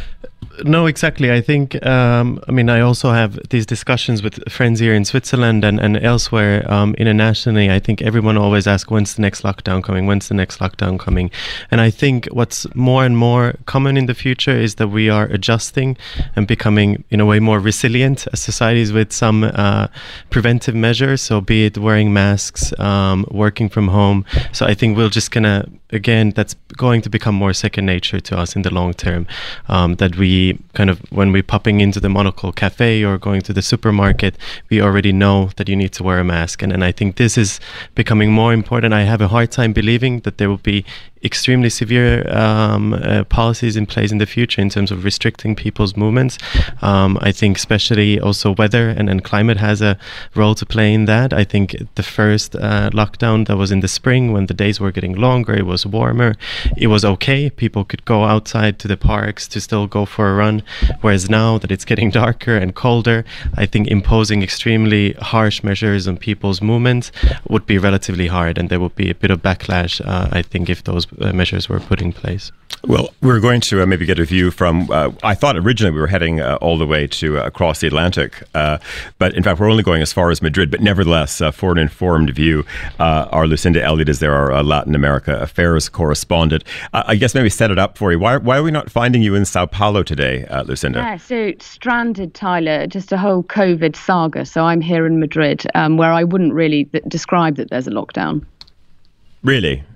No, exactly. I think, um, I mean, I also have these discussions with friends here in Switzerland and, and elsewhere um, internationally. I think everyone always asks, when's the next lockdown coming? When's the next lockdown coming? And I think what's more and more common in the future is that we are adjusting and becoming, in a way, more resilient as societies with some uh, preventive measures. So be it wearing masks, um, working from home. So I think we're just going to, again, that's going to become more second nature to us in the long term, um, that we kind of, when we're popping into the Monocle Cafe or going to the supermarket, we already know that you need to wear a mask. And, and I think this is becoming more important. I have a hard time believing that there will be extremely severe um, uh, policies in place in the future in terms of restricting people's movements. Um, I think especially also weather and, and climate has a role to play in that. I think the first uh, lockdown that was in the spring, when the days were getting longer, it was warmer, it was okay. People could go outside to the parks to still go for a run. Whereas now that it's getting darker and colder, I think imposing extremely harsh measures on people's movements would be relatively hard, and there would be a bit of backlash, uh, I think, if those Uh, measures were put in place. Well, we're going to uh, maybe get a view from, uh, I thought originally we were heading uh, all the way to uh, across the Atlantic, uh, but in fact we're only going as far as Madrid, but nevertheless, uh, for an informed view, uh, our Lucinda Elliott is there, our uh, Latin America affairs correspondent. Uh, I guess maybe set it up for you. Why, why are we not finding you in Sao Paulo today, uh, Lucinda? Yeah, so stranded, Tyler, just a whole COVID saga. So I'm here in Madrid, um, where I wouldn't really th- describe that there's a lockdown. Really?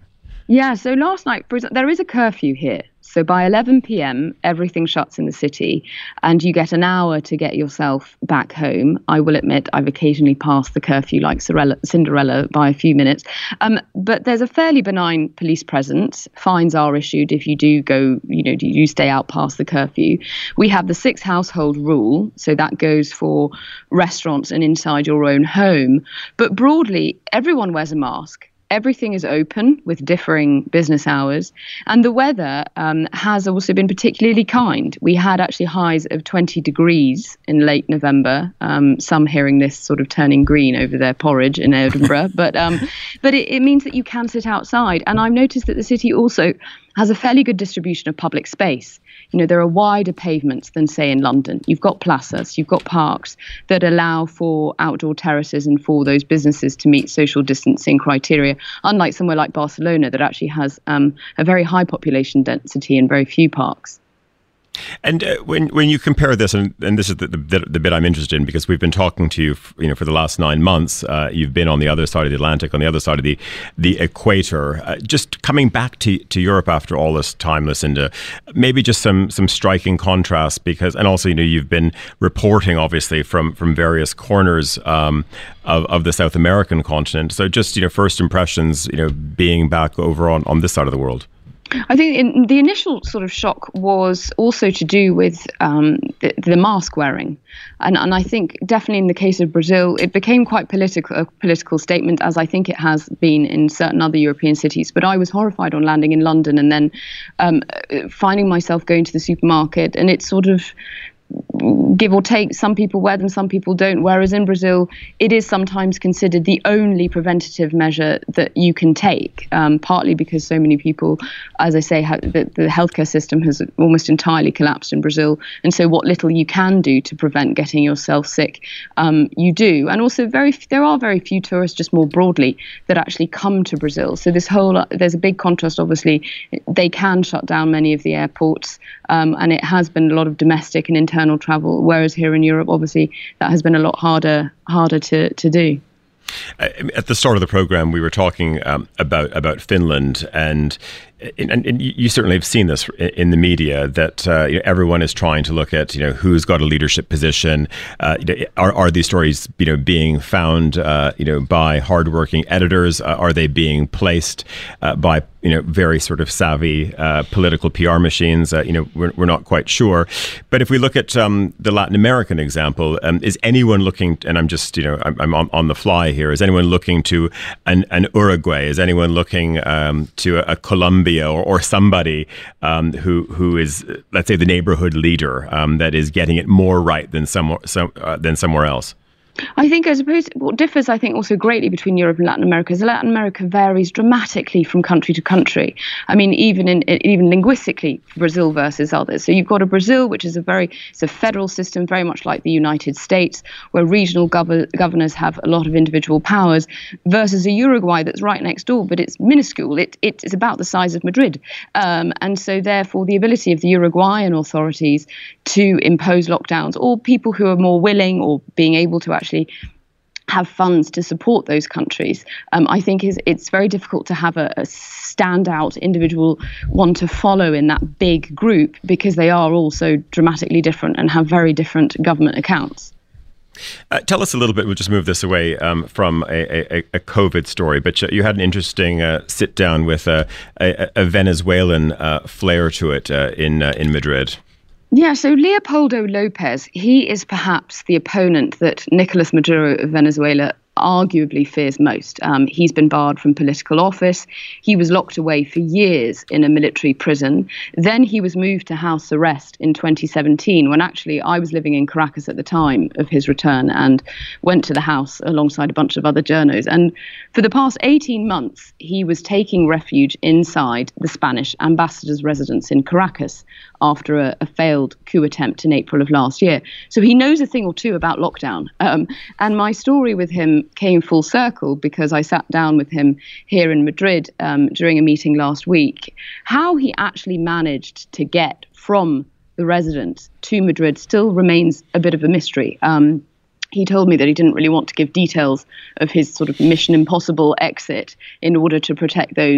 Yeah, so last night, for example, there is a curfew here. So by eleven p.m, everything shuts in the city and you get an hour to get yourself back home. I will admit I've occasionally passed the curfew like Cinderella by a few minutes. Um, but there's a fairly benign police presence. Fines are issued if you do go, you know, do you stay out past the curfew. We have the six household rule. So that goes for restaurants and inside your own home. But broadly, everyone wears a mask. Everything is open with differing business hours. And the weather um, has also been particularly kind. We had actually highs of twenty degrees in late November. Um, some hearing this sort of turning green over their porridge in Edinburgh. but um, but it, it means that you can sit outside. And I've noticed that the city also has a fairly good distribution of public space. You know, there are wider pavements than, say, in London. You've got plazas, you've got parks that allow for outdoor terraces and for those businesses to meet social distancing criteria, unlike somewhere like Barcelona that actually has um, a very high population density and very few parks. And uh, when when you compare this, and, and this is the, the, the bit I'm interested in, because we've been talking to you, f- you know, for the last nine months. Uh, you've been on the other side of the Atlantic, on the other side of the the equator. Uh, just coming back to, to Europe after all this time, Lucinda, maybe just some some striking contrasts, because, and also, you know, you've been reporting obviously from from various corners um, of of the South American continent. So just, you know, first impressions, you know, being back over on, on this side of the world. I think in, the initial sort of shock was also to do with um, the, the mask wearing. And, and I think definitely in the case of Brazil, it became quite political, a political statement, as I think it has been in certain other European cities. But I was horrified on landing in London and then um, finding myself going to the supermarket, and it's sort of, give or take, some people wear them, some people don't. Whereas in Brazil, it is sometimes considered the only preventative measure that you can take, um, partly because so many people, as I say, ha- the, the healthcare system has almost entirely collapsed in Brazil. And so what little you can do to prevent getting yourself sick, um, you do. And also very there are very few tourists, just more broadly, that actually come to Brazil. So this whole, uh, there's a big contrast, obviously. They can shut down many of the airports, um, and it has been a lot of domestic and internal travel, whereas here in Europe, obviously, that has been a lot harder harder to, to do. At the start of the program, we were talking um, about about Finland, and, and and you certainly have seen this in the media, that uh, you know, everyone is trying to look at, you know, who's got a leadership position. Uh, are are these stories, you know, being found, uh, you know, by hardworking editors? Uh, are they being placed uh, by, you know, very sort of savvy uh, political P R machines? Uh, you know, we're we're not quite sure. But if we look at um, the Latin American example, um, is anyone looking? And I'm just, you know, I'm, I'm on, on the fly here. Is anyone looking to an, an Uruguay? Is anyone looking um, to a, a Colombia or, or somebody um, who who is, let's say, the neighborhood leader um, that is getting it more right than somewhere some, uh, than somewhere else? I think, I suppose, what differs, I think, also greatly between Europe and Latin America is Latin America varies dramatically from country to country. I mean, even in even linguistically, Brazil versus others. So you've got a Brazil, which is a very, it's a federal system, very much like the United States, where regional gov- governors have a lot of individual powers, versus a Uruguay that's right next door, but it's minuscule. It it is about the size of Madrid, um, and so therefore the ability of the Uruguayan authorities to impose lockdowns, or people who are more willing or being able to actually actually have funds to support those countries, um, I think is it's very difficult to have a, a standout individual one to follow in that big group, because they are all so dramatically different and have very different government accounts. Uh, tell us a little bit, we'll just move this away um, from a, a, a COVID story, but you had an interesting uh, sit down with a, a, a Venezuelan uh, flair to it uh, in uh, in Madrid. Yeah, so Leopoldo Lopez, he is perhaps the opponent that Nicolas Maduro of Venezuela arguably fears most. Um, he's been barred from political office. He was locked away for years in a military prison. Then he was moved to house arrest in twenty seventeen, when actually I was living in Caracas at the time of his return and went to the house alongside a bunch of other journos. And for the past eighteen months, he was taking refuge inside the Spanish ambassador's residence in Caracas after a, a failed coup attempt in April of last year. So he knows a thing or two about lockdown. Um, and my story with him came full circle because I sat down with him here in Madrid um, during a meeting last week. How he actually managed to get from the residence to Madrid still remains a bit of a mystery. Um, He told me that he didn't really want to give details of his sort of Mission Impossible exit in order to protect those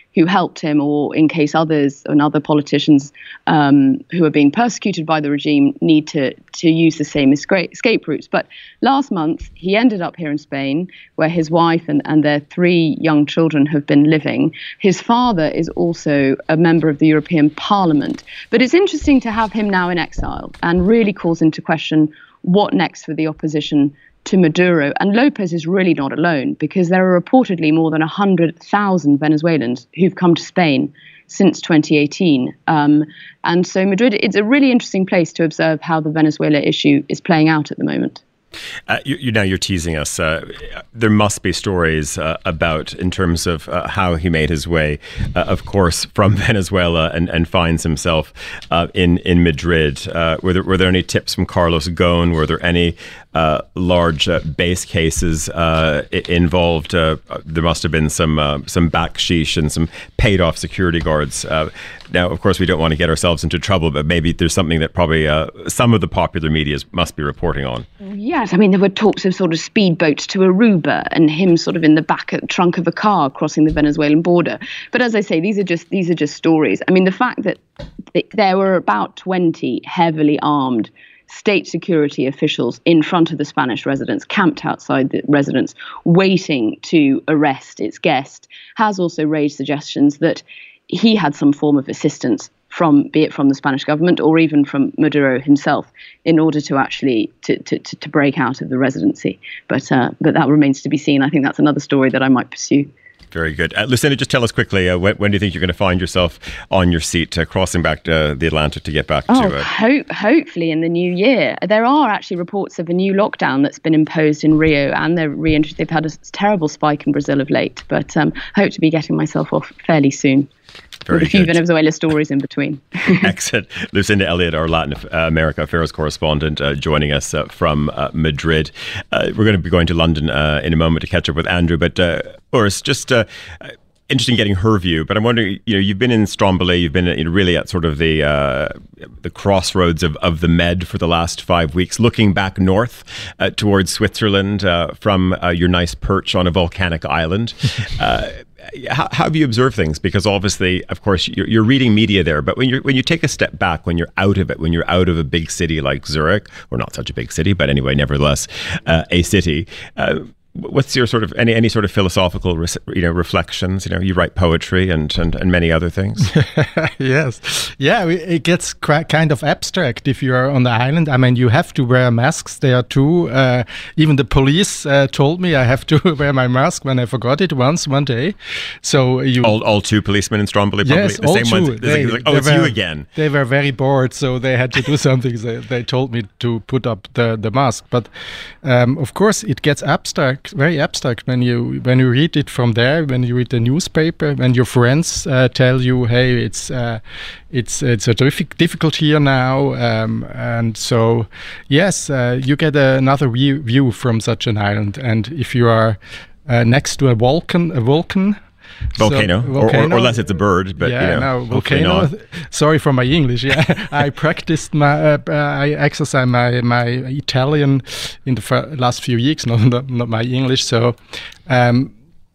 who helped him, or in case others and other politicians um, who are being persecuted by the regime need to, to use the same escape, escape routes. But last month, he ended up here in Spain, where his wife and, and their three young children have been living. His father is also a member of the European Parliament. But it's interesting to have him now in exile, and really calls into question what next for the opposition to Maduro. And Lopez is really not alone, because there are reportedly more than one hundred thousand Venezuelans who've come to Spain since twenty eighteen. Um, and so Madrid, it's a really interesting place to observe how the Venezuela issue is playing out at the moment. Uh, you, you now you're teasing us. Uh, there must be stories uh, about, in terms of uh, how he made his way, uh, of course, from Venezuela and, and finds himself uh, in in Madrid. Uh, were there were there any tips from Carlos Ghosn? Were there any uh, large uh, base cases uh, involved? Uh, there must have been some uh, some backsheesh and some paid off security guards. Uh, now, of course, we don't want to get ourselves into trouble, but maybe there's something that probably uh, some of the popular media must be reporting on. Yes, I mean, there were talks of sort of speedboats to Aruba and him sort of in the back of, trunk of a car crossing the Venezuelan border. But as I say, these are just these are just stories. I mean, the fact that th- there were about twenty heavily armed state security officials in front of the Spanish residence, camped outside the residence, waiting to arrest its guest, has also raised suggestions that he had some form of assistance from, be it from the Spanish government or even from Maduro himself, in order to actually to to, to break out of the residency. But uh, but that remains to be seen. I think that's another story that I might pursue. Very good. Uh, Lucinda, just tell us quickly, uh, when, when do you think you're going to find yourself on your seat, uh, crossing back to, uh, the Atlantic to get back oh, to... Uh... Ho- hopefully in the new year. There are actually reports of a new lockdown that's been imposed in Rio, and they're re- they've had a terrible spike in Brazil of late. But um, hope to be getting myself off fairly soon. Very with a few good. Venezuela stories in between. Excellent. Lucinda Elliott, our Latin America affairs correspondent, uh, joining us uh, from uh, Madrid. Uh, we're going to be going to London uh, in a moment to catch up with Andrew, but uh, Urs, just uh, interesting getting her view. But I'm wondering, you know, you've been in Stromboli, you've been you know, really at sort of the uh, the crossroads of, of the Med for the last five weeks, looking back north uh, towards Switzerland uh, from uh, your nice perch on a volcanic island. Uh, How, how have you observed things? Because obviously, of course, you're, you're reading media there, but when you when you take a step back, when you're out of it, when you're out of a big city like Zurich, or not such a big city, but anyway, nevertheless, uh, a city. Uh, What's your sort of any any sort of philosophical you know reflections? You know, you write poetry and and, and many other things. Yes, yeah, it gets kind of abstract if you are on the island. I mean, you have to wear masks there too. Uh, even the police uh, told me I have to wear my mask when I forgot it once one day. So you all all two policemen in Stromboli, probably yes, the all same two. ones. They, like, oh, it's were, you again. They were very bored, so they had to do something. They, they told me to put up the the mask, but um, of course it gets abstract. Very abstract when you when you read it from there, when you read the newspaper, when your friends uh, tell you, hey, it's uh, it's it's a terrific difficult here now, um, and so yes, uh, you get another view, view from such an island, and if you are uh, next to a volcan, a volcan. Volcano, So, volcano. Or, or unless it's a bird, but yeah, you know, no, volcano. Not. Sorry for my English. Yeah, I practiced my, uh, I exercised my my Italian in the f- last few weeks, not not, not my English. So, um,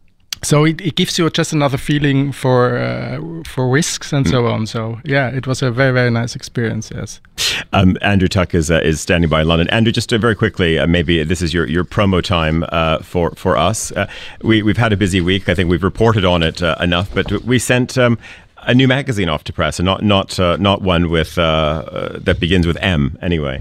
so it, it gives you just another feeling for uh, for risks and mm. so on. So yeah, it was a very very nice experience. Yes. Um, Andrew Tuck is uh, is standing by in London. Andrew, just uh, very quickly, uh, maybe this is your, your promo time uh, for for us. Uh, we we've had a busy week. I think we've reported on it uh, enough, but we sent um, a new magazine off to press, and not not uh, not one with uh, uh, that begins with M. Anyway.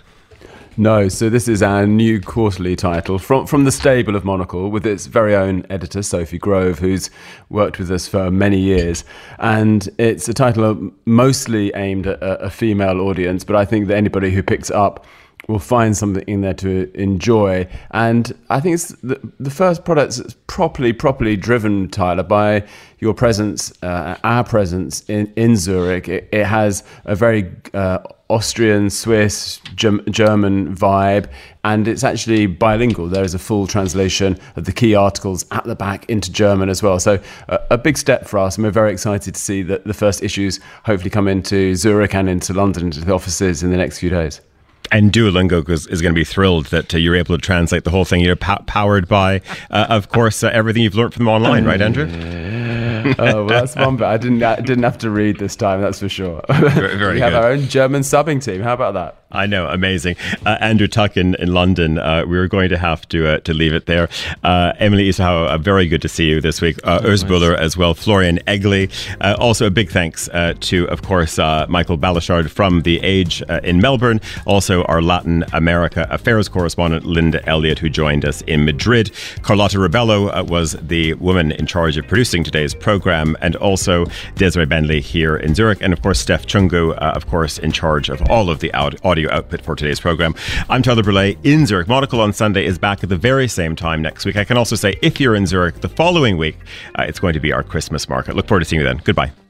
No, so this is our new quarterly title from from the stable of Monocle, with its very own editor, Sophie Grove, who's worked with us for many years. And it's a title mostly aimed at a, a female audience, but I think that anybody who picks it up will find something in there to enjoy. And I think it's the, the first product that's properly, properly driven, Tyler, by your presence, uh, our presence in, in Zurich. It, it has a very uh, Austrian, Swiss, Germ- German vibe, and it's actually bilingual. There is a full translation of the key articles at the back into German as well. So uh, a big step for us, and we're very excited to see that the first issues hopefully come into Zurich and into London, into the offices in the next few days. And Duolingo is, is going to be thrilled that uh, you're able to translate the whole thing. You're pow- powered by, uh, of course, uh, everything you've learned from them online, right, Andrew? well, that's one bit I didn't I didn't have to read this time. That's for sure. Very, very we have good. our own German subbing team. How about that? I know, amazing. Uh, Andrew Tuck in, in London, uh, we were going to have to uh, to leave it there. Uh, Emily Isahau, uh, very good to see you this week. Uh, Urs Buller as well, Florian Egley. Uh, also a big thanks uh, to, of course, uh, Michael Balashard from The Age uh, in Melbourne. Also our Latin America affairs correspondent, Linda Elliott, who joined us in Madrid. Carlotta Rebello uh, was the woman in charge of producing today's program, and also Desiree Bentley here in Zurich. And of course, Steph Chungu, uh, of course, in charge of all of the audio output for today's program. I'm Tyler Brûlé in Zurich. Monocle on Sunday is back at the very same time next week. I can also say, if you're in Zurich the following week, uh, it's going to be our Christmas market. Look forward to seeing you then. Goodbye.